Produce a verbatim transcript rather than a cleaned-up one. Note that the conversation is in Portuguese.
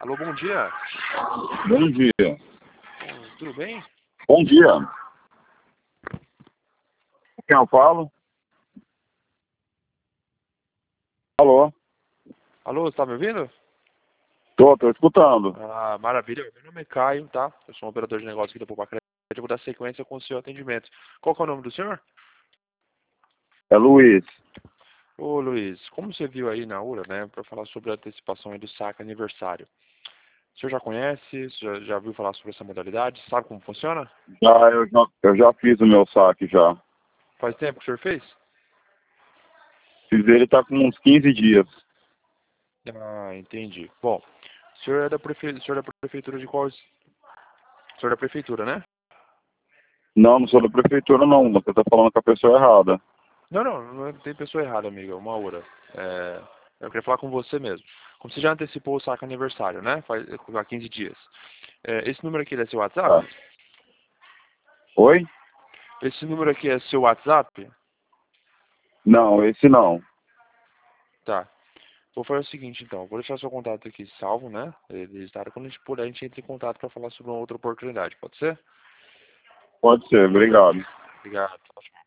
Alô, bom dia. Bom dia. Bom, tudo bem? Bom dia. Quem eu falo? Alô? Alô, você tá me ouvindo? Tô, tô escutando. Ah, maravilha. Meu nome é Caio, tá? Eu sou um operador de negócio aqui da Poupa Crédito. Eu vou dar sequência com o seu atendimento. Qual que é o nome do senhor? É Luiz. Ô, Luiz, como você viu aí na URA, né, para falar sobre a antecipação aí do saque aniversário. O senhor já conhece? Já, já viu falar sobre essa modalidade? Sabe como funciona? Já, eu, já, eu já fiz o meu saque já. Faz tempo que o senhor fez? Fiz ele tá com uns quinze dias. Ah, entendi. Bom, o senhor é da, prefe... o senhor é da prefeitura de qual... O senhor é da prefeitura, né? Não, não sou da prefeitura não. Você tá falando com a pessoa errada. Não, não, não tem pessoa errada, amiga, uma hora. É, eu queria falar com você mesmo. Como você já antecipou o saque aniversário, né? Faz há quinze dias. É, esse número aqui é seu WhatsApp? Tá. Oi? Esse número aqui é seu WhatsApp? Não, esse não. Tá. Vou fazer o seguinte, então. Vou deixar seu contato aqui salvo, né? Registrado. Quando a gente puder, a gente entra em contato para falar sobre uma outra oportunidade. Pode ser? Pode ser, obrigado. Obrigado.